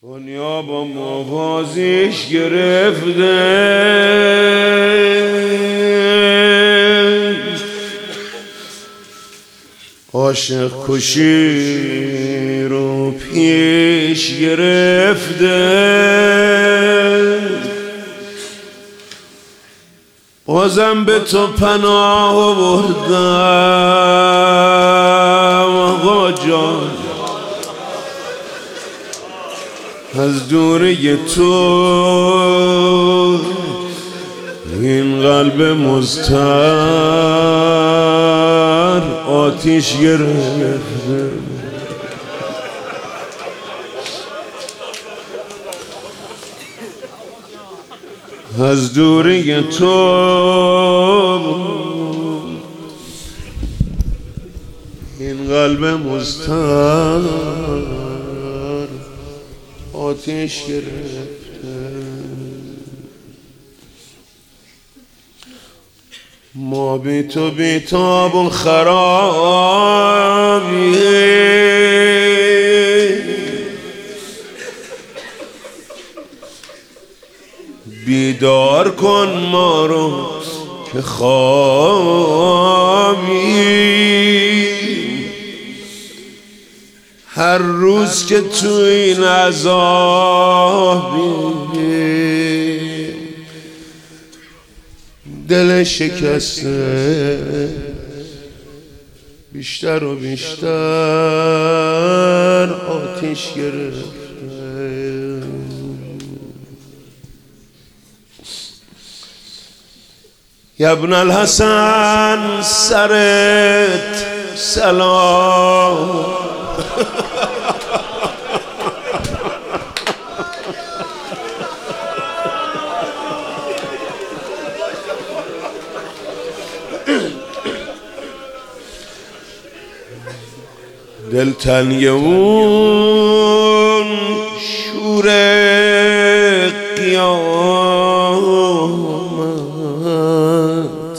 دنیا با موازیش گرفته، عاشق کشی رو پیش گرفته، بازم به تو پناه آوردم آقا جان، از دوری تو این قلب مضطر آتیش گرفته. از دوری تو این قلب مضطر آتیش گرفته. ما بی تو بیتاب و خرابی، بیدار کن ما رو که خوابی. هر روز که تو این عذابی، دل شکسته بیشتر و بیشتر آتیش گرفته. یا ابن الحسن سرت سلام، دلتنگ اون شور قیامت،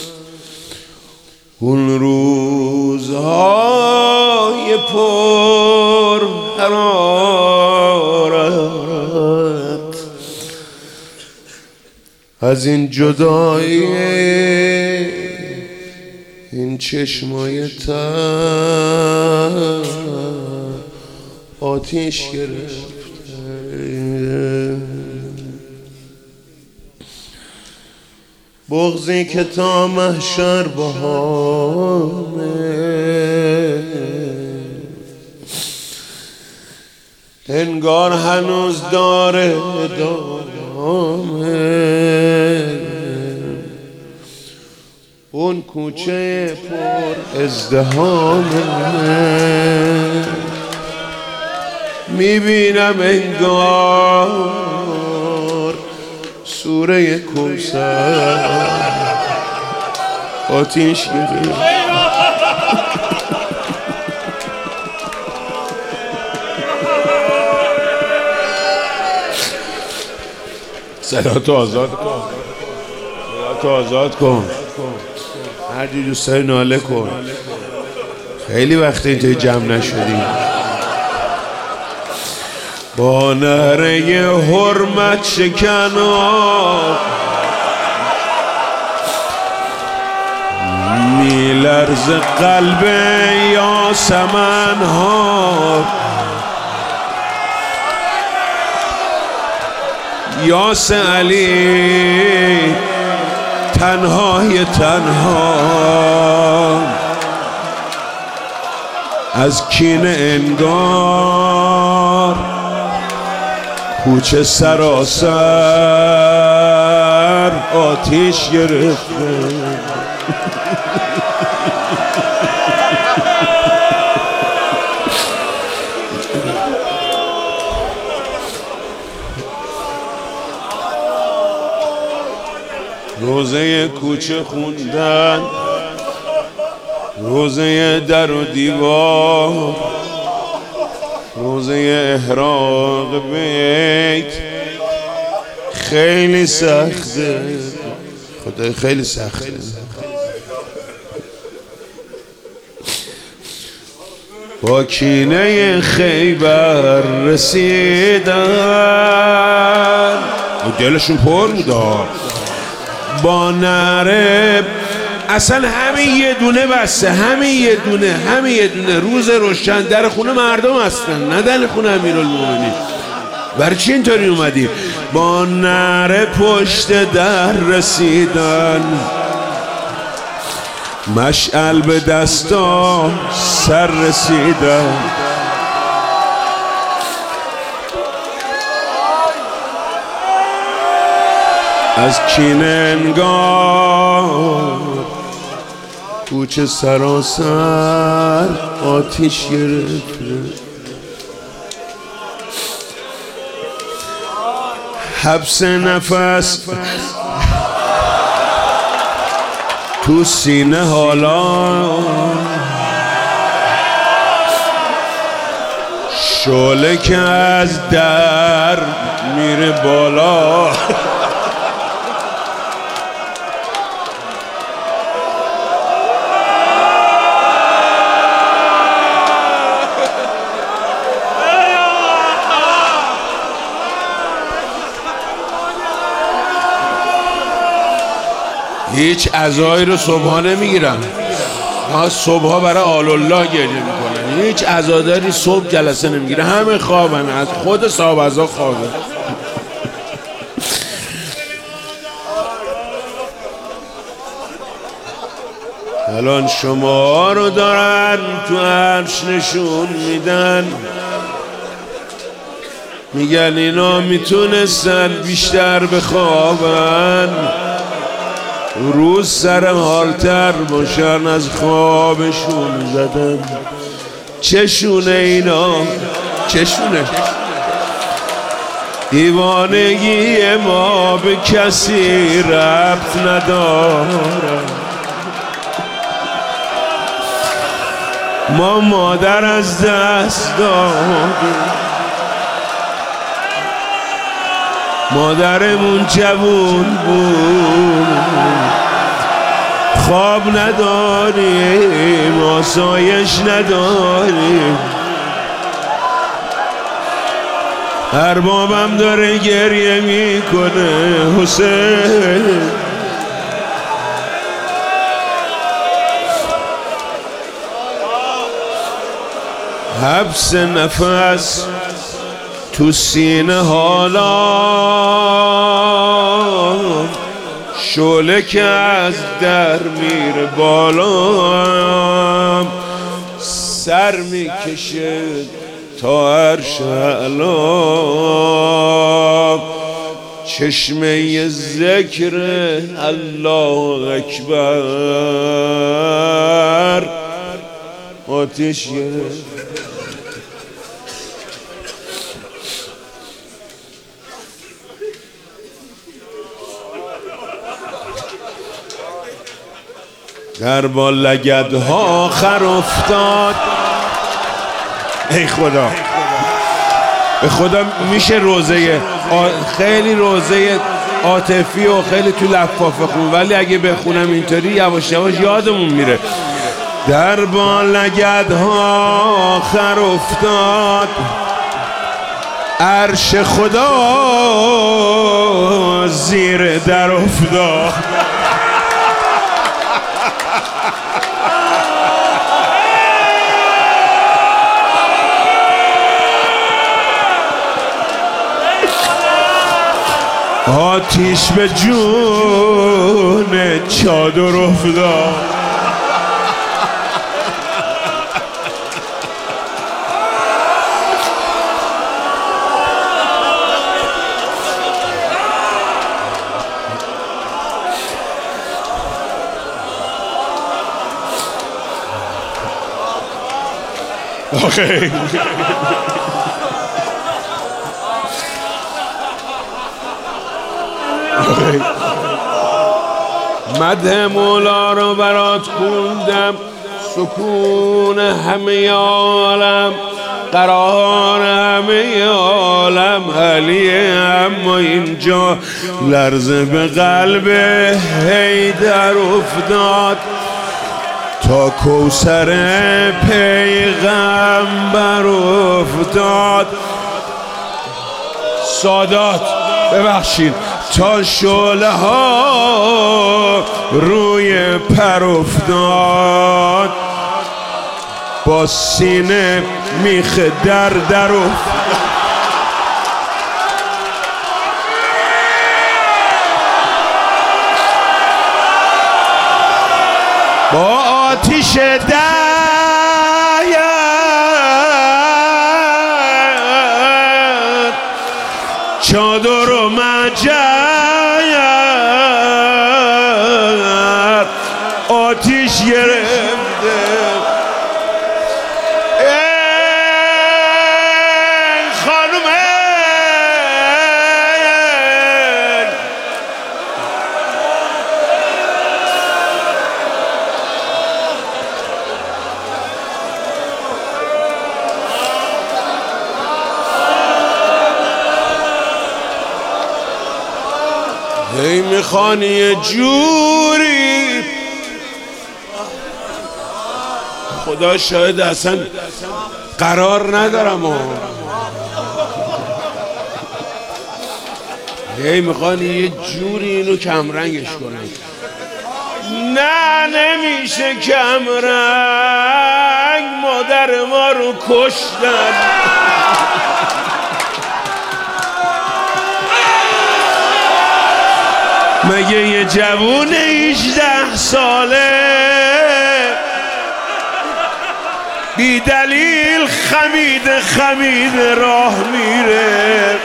اون روزهای پر حرارت، از این جدایی این چشمای تر آتیش گرفته. بغضی که تا محشر بهانه، انگار هنوز داره ادامه. اون کوچه پر ازدحامه، میبینم انگار سوره کوثر آتیش گرفت. صداتو آزاد کن، صداتو آزاد کن، هر جی دوست داری ناله کن. خیلی وقت اینجای جمع نشدیم. با نعره حرمت شکنا میلرز قلب یاسمن ها، یاس علی تنهای تنها، از کینه انگار کوچه سراسر آتیش گرفته. روزه کوچه خوندن، روزه در و دیوار، روزه احراق بیت خیلی سخته، خدای خیلی سخته. با کینه خیبر رسیدن، دلشون پر بوده با نره. اصلا همین یه دونه بسته، همین یه دونه روز روشن در خونه مردم هستن، نه در خونه امیرالمومنین. برای چی اینطوری اومدی؟ با نره پشت در رسیدن، مشعل به دستا سر رسیدن. از کینه انگار کوچه سراسر آتیش گرفته، حبس نفس تو سینه حالا، شعله که از در میره بالا. هیچ عزایی رو صبحا نمیگیرن، صبحا برای آل الله گریه میکنن. هیچ عزاداری صبح جلسه نمیگیره، همه خوابن، از خود صاحب عزا خوابه. الان شما رو دارن تو عرش نشون میدن، میگن اینا میتونستن بیشتر بخوابن، روز سرم حالتر باشن از خوابشون زدن. چشونه اینا، چشونه دیوانگی ما به کسی ربط نداره. ما مادر از دست دادیم، مادرمون جوون بود، خواب نداریم، آسایش نداریم. اربابم داره گریه میکنه حسین، حبس نفس تو سینه حالا، شعله که از در میره بالا، سر میکشه تا عرش اعلا. چشمه ذکر الله اکبر آتش گرفت. در با لگدها خر افتاد. ای خدا، به خدا میشه روزه خیلی روزه عاطفی و خیلی تو لفافه خون، ولی اگه بخونم اینطوری یواش یواش یادمون میره. در با لگدها خر افتاد، عرش خدا زیر در افتاد. آتیش به جون چادر افتاد. آخه مدح مولا رو برات خوندم، سکون همه عالم، قرار همه عالم علیه، اما اینجا لرزه به قلب حیدر افتاد. تا کوثر پیغمبر افتاد. سادات ببخشید. تا شعله ها روی پر افتاد، با سینه میخ در افتاد. با آتیش در چادر و مجر آتیش گرفته. ای خانوم هی میخوان یه جوری، خدا شاید اصلا قرار ندارم هی میخوان یه جوری اینو کمرنگش کنن. نه نمیشه کمرنگ، مادر ما رو کشتن. مگه یه جوون 18 ساله بی دلیل خمید راه میره؟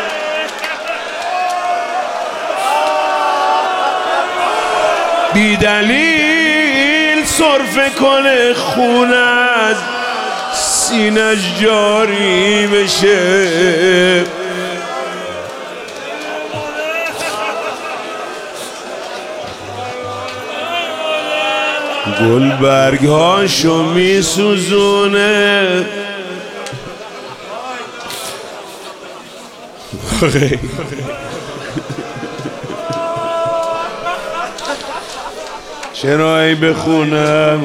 بی دلیل سرفه کنه خون از سینش جاری بشه؟ گل برگاشو میسوزونه، چرایی بخونم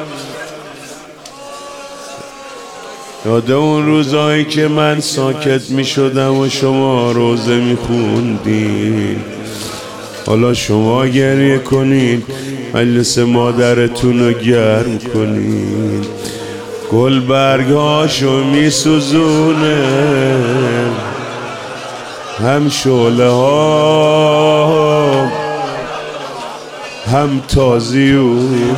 یاد اون روزایی که من ساکت میشدم و شما روزه میخوندین. حالا شما گریه کنین، مجلس مادرتون رو گرم کنین. گل برگاشو میسوزونه، هم شعله ها هم تازیونه.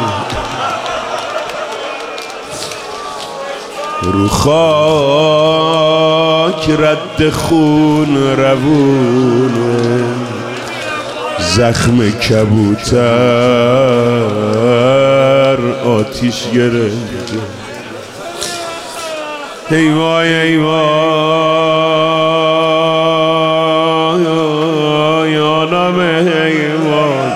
رو خاک رد خون روونه، زخم کبوتر آتیش گرفته. ای وای ای وای یانم حیوان،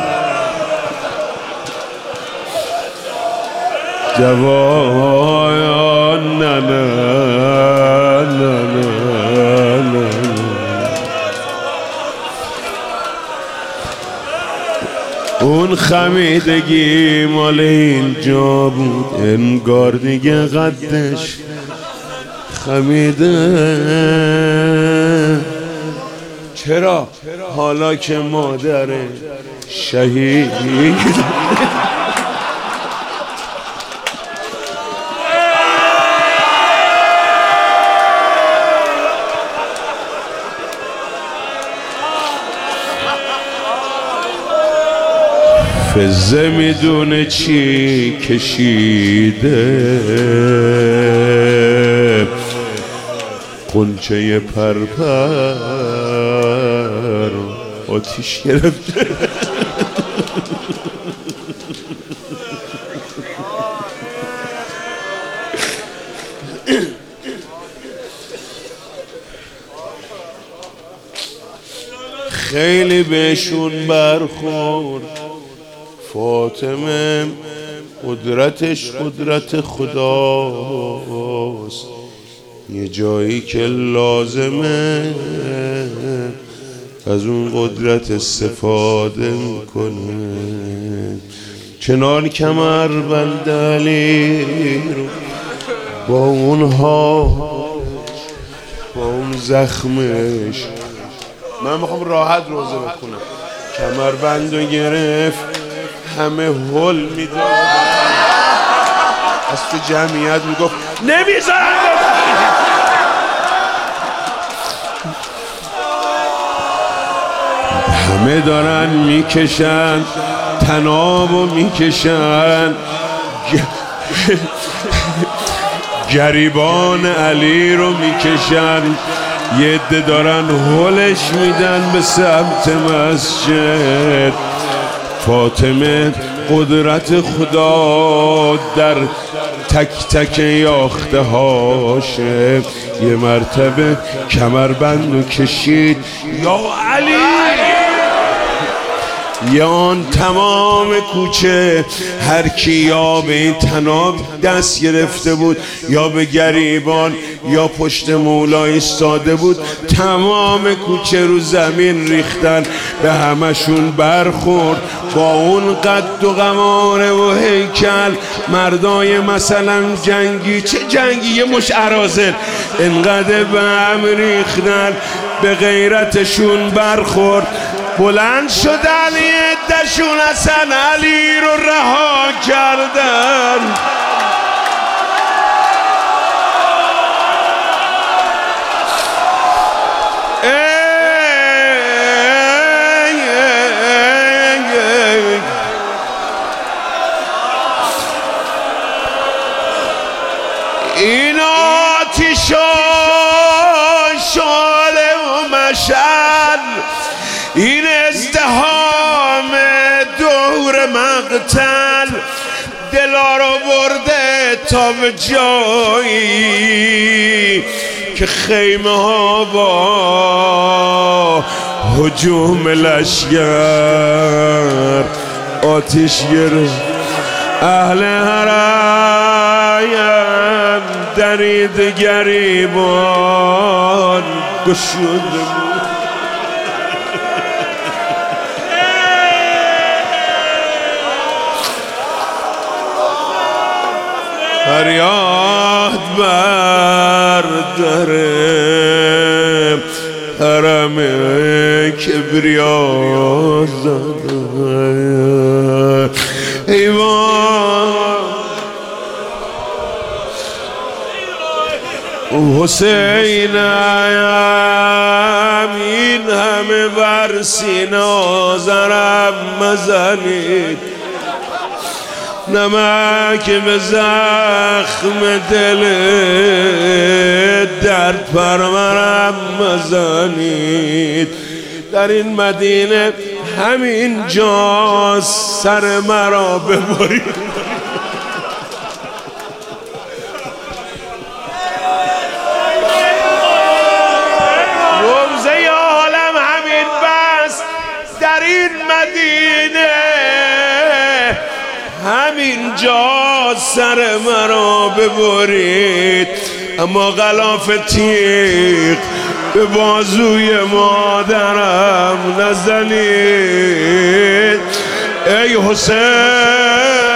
جوان نه نه نه نه. اون خمیدگی مال اینجا بود، انگار دیگه قدش خمیده. چرا؟ حالا که مادر شهید فزه میدونه چی کشیده، قنچه پرپر آتیش گرفته. خیلی بهشون برخورد فاطمه، قدرتش قدرت خداست، یه جایی که لازمه از اون قدرت استفاده میکنه. کنار کمر بندلی رو با اونها با اون زخمش. من میخوام راحت روزه بخونم. کمر بندو گرفت همه هل میداد از تو جمعیت میگفت نمیذارم. همه دارن میکشن تنابو میکشن. گریبان علی رو میکشن. یه عده دارن هلش میدن به سمت مسجد. فاطمه قدرت خدا در تک تک یاخته هاشه. یه مرتبه کمربندو کشید یا علی. یا آن تمام کوچه هر کی یا به این تناب دست گرفته بود یا به گریبان یا پشت مولا ایستاده بود، تمام کوچه رو زمین ریختن. به همشون برخورد با اون قد و قماره و هیکل. مردای مثلا جنگی، چه جنگی، یه مش اراذل انقدر به هم ریختن. به غیرتشون برخورد. بلند شدن یه عده‌شون حسن علی رو رها کردن. این آتیش و شعله و مشعل، این ازدحام دور مقتل، دلا رو برده تا به جایی که خیمه ها با هجوم لشگر آتیش گرفت. اهل حرایم درید گریبان گشود. فریاد بر در حرم کبریا زدن. ایوان حسینم این همه بر سینه آذرم مزنید. نمک به زخم دل درد پرورم مزنید. در این مدینه همین جا سر مرا ببرید. روزه عالم همین بس در این مدینه، همین جا سر مرا ببرید. اما غلاف تیغ به بازوی مادرم نزنید. ای حسین